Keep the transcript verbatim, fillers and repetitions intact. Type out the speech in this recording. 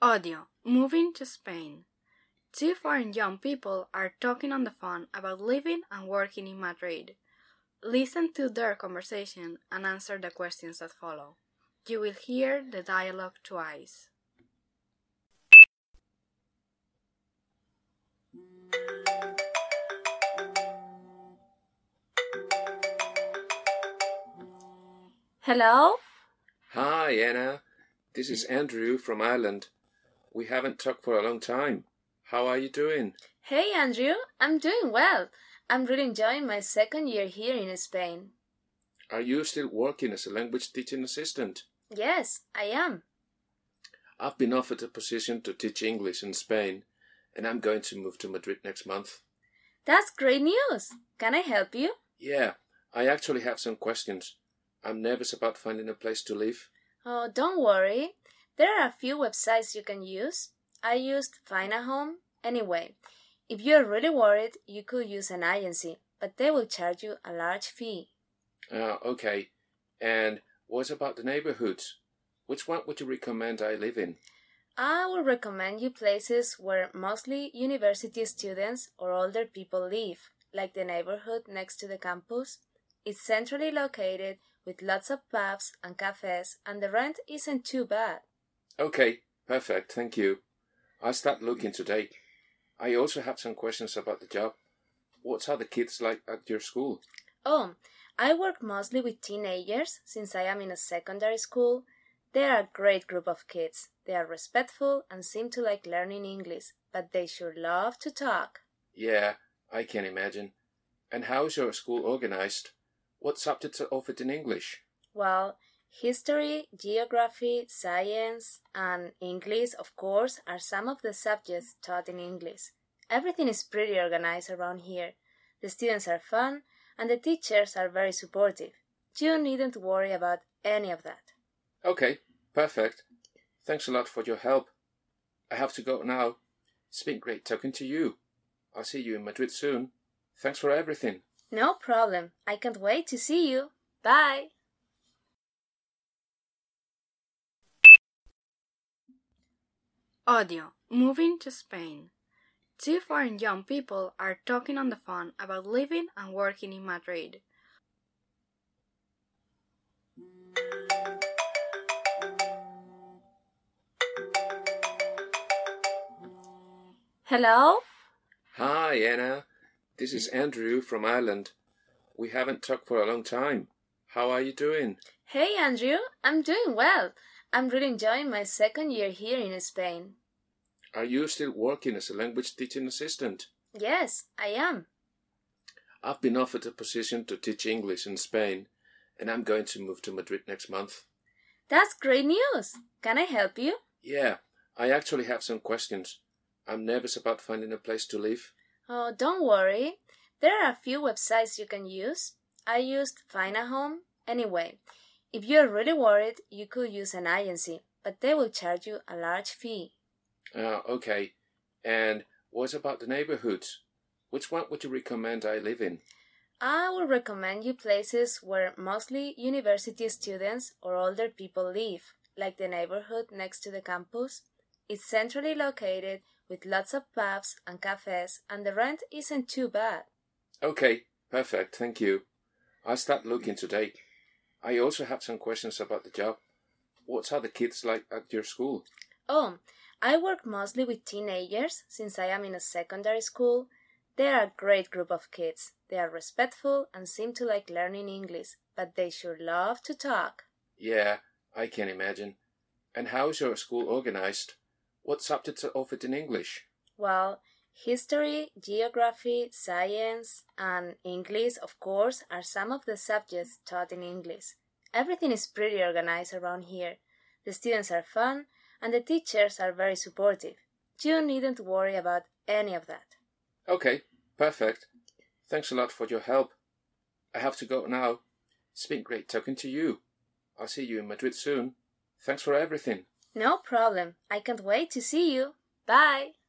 Audio. Moving to Spain. Two foreign young people are talking on the phone about living and working in Madrid. Listen to their conversation and answer the questions that follow. You will hear the dialogue twice. Hello? Hi, Anna. This is Andrew from Ireland. We haven't talked for a long time. How are you doing? Hey, Andrew. I'm doing well. I'm really enjoying my second year here in Spain. Are you still working as a language teaching assistant? Yes, I am. I've been offered a position to teach English in Spain, and I'm going to move to Madrid next month. That's great news. Can I help you? Yeah, I actually have some questions. I'm nervous about finding a place to live. Oh, don't worry. There are a few websites you can use. I used Find a Home. Anyway, if you're really worried, you could use an agency, but they will charge you a large fee. Ah, uh, okay. And what about the neighborhoods? Which one would you recommend I live in? I would recommend you places where mostly university students or older people live, like the neighborhood next to the campus. It's centrally located with lots of pubs and cafes, and the rent isn't too bad. Okay, perfect, thank you. I'll start looking today. I also have some questions about the job. What are the kids like at your school? Oh, I work mostly with teenagers since I am in a secondary school. They are a great group of kids. They are respectful and seem to like learning English, but they sure love to talk. Yeah, I can imagine. And how is your school organized? What subjects are offered in English? Well, history, geography, science, and English, of course, are some of the subjects taught in English. Everything is pretty organized around here. The students are fun, and the teachers are very supportive. You needn't worry about any of that. Okay, perfect. Thanks a lot for your help. I have to go now. It's been great talking to you. I'll see you in Madrid soon. Thanks for everything. No problem. I can't wait to see you. Bye. Audio. Moving to Spain. Two foreign young people are talking on the phone about living and working in Madrid. Hello? Hi, Anna. This is Andrew from Ireland. We haven't talked for a long time. How are you doing? Hey, Andrew. I'm doing well. I'm really enjoying my second year here in Spain. Are you still working as a language teaching assistant? Yes, I am. I've been offered a position to teach English in Spain, and I'm going to move to Madrid next month. That's great news. Can I help you? Yeah, I actually have some questions. I'm nervous about finding a place to live. Oh, don't worry. There are a few websites you can use. I used Find a Home. Anyway, if you're really worried, you could use an agency, but they will charge you a large fee. Ah, uh, okay. And what about the neighborhoods? Which one would you recommend I live in? I would recommend you places where mostly university students or older people live, like the neighborhood next to the campus. It's centrally located with lots of pubs and cafes, and the rent isn't too bad. Okay, perfect, thank you. I'll start looking today. I also have some questions about the job. What are the kids like at your school? Oh, I work mostly with teenagers since I am in a secondary school. They are a great group of kids. They are respectful and seem to like learning English, but they sure love to talk. Yeah, I can imagine. And how is your school organized? What subjects are offered in English? Well, history, geography, science, and English, of course, are some of the subjects taught in English. Everything is pretty organized around here. The students are fun, and the teachers are very supportive. You needn't worry about any of that. Okay, perfect. Thanks a lot for your help. I have to go now. It's been great talking to you. I'll see you in Madrid soon. Thanks for everything. No problem. I can't wait to see you. Bye.